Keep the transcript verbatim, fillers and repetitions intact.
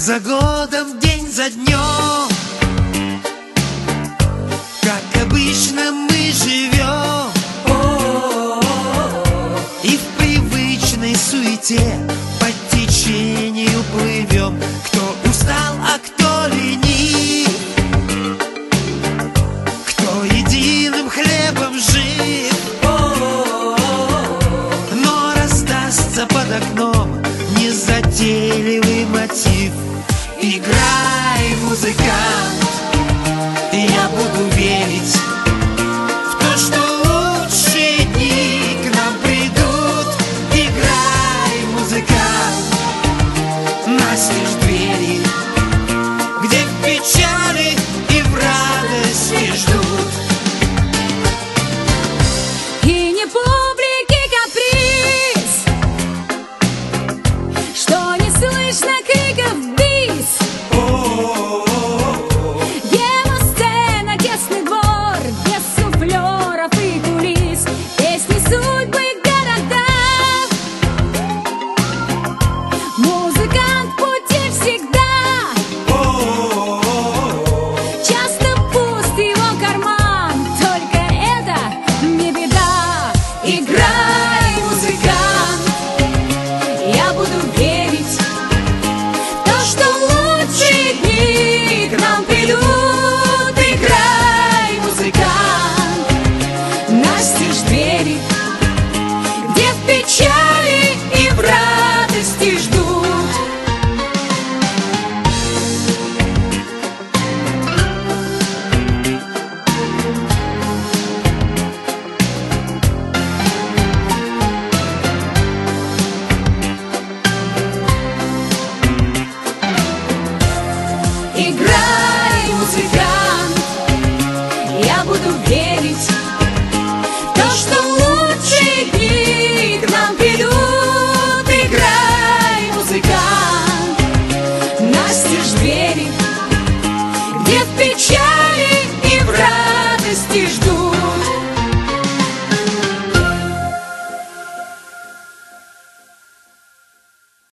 за годом, день за днем, как обычно мы живем, и в привычной суете по течению плывем. Кто устал, а кто ленив, кто единым хлебом жив, но раздастся под окном незатейливый мотив. Играй, музыкант, и я буду верить в то, что лучшие дни к нам придут. Играй, музыкант, настежь двери, где в печали и в радости ждут. И не публики каприз, что не слышно криков бис. Демо-сцена, тесный двор, без суфлеров и кулис. Песни, судьбы, города. Музыкант в пути всегда. Часто пуст его карман, только это не беда. Играй, музыкант, я буду верить в то, что лучшие дни к нам придут. Играй, музыкант, настежь двери, где в печали и в радости ждут. Играй, музыкант, я буду верить в то, что лучшие дни к нам придут. Играй, музыкант, настежь двери, где в печали